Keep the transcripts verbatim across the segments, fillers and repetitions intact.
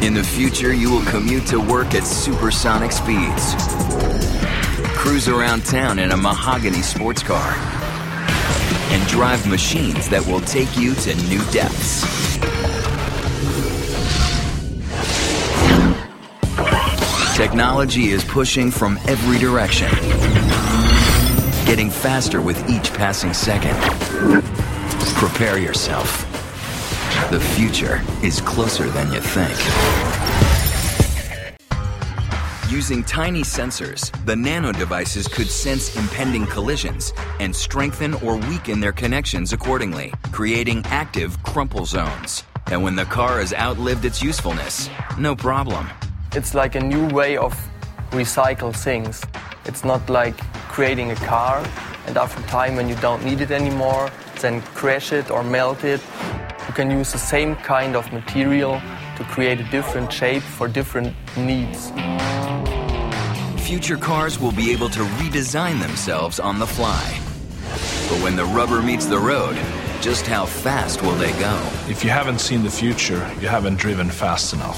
In the future, you will commute to work at supersonic speeds, cruise around town in a mahogany sports car, and drive machines that will take you to new depths. Technology is pushing from every direction, getting faster with each passing second. Prepare yourself. The future is closer than you think. Using tiny sensors, the nano devices could sense impending collisions and strengthen or weaken their connections accordingly, creating active crumple zones. And when the car has outlived its usefulness, no problem. It's like a new way of recycle things. It's not like creating a car and after time when you don't need it anymore, then crash it or melt it. You can use the same kind of material to create a different shape for different needs. Future cars will be able to redesign themselves on the fly. But when the rubber meets the road, just how fast will they go? If you haven't seen the future, you haven't driven fast enough.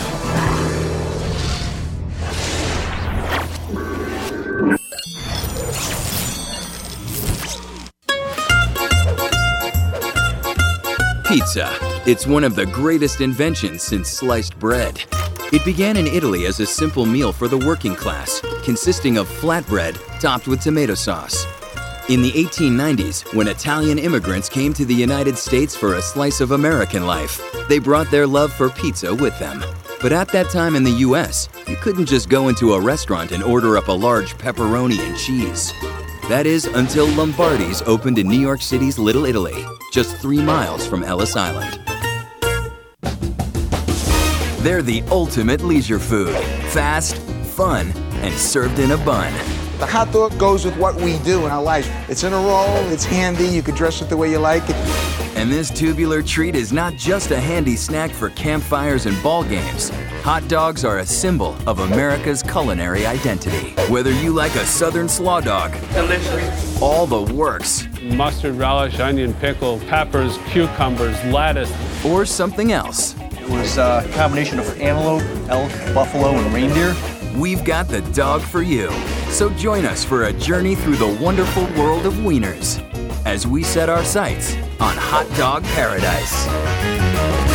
Pizza. It's one of the greatest inventions since sliced bread. It began in Italy as a simple meal for the working class, consisting of flatbread topped with tomato sauce. In the eighteen nineties, when Italian immigrants came to the United States for a slice of American life, they brought their love for pizza with them. But at that time in the U S, you couldn't just go into a restaurant and order up a large pepperoni and cheese. That is until Lombardi's opened in New York City's Little Italy, just three miles from Ellis Island. They're the ultimate leisure food. Fast, fun, and served in a bun. The hot dog goes with what we do in our lives. It's in a roll, it's handy, you can dress it the way you like it. And this tubular treat is not just a handy snack for campfires and ball games. Hot dogs are a symbol of America's culinary identity. Whether you like a southern slaw dog, delicious, all the works, mustard, relish, onion, pickle, peppers, cucumbers, lettuce, or something else. It was a combination of antelope, elk, buffalo, and reindeer. We've got the dog for you. So join us for a journey through the wonderful world of wieners as we set our sights on Hot Dog Paradise.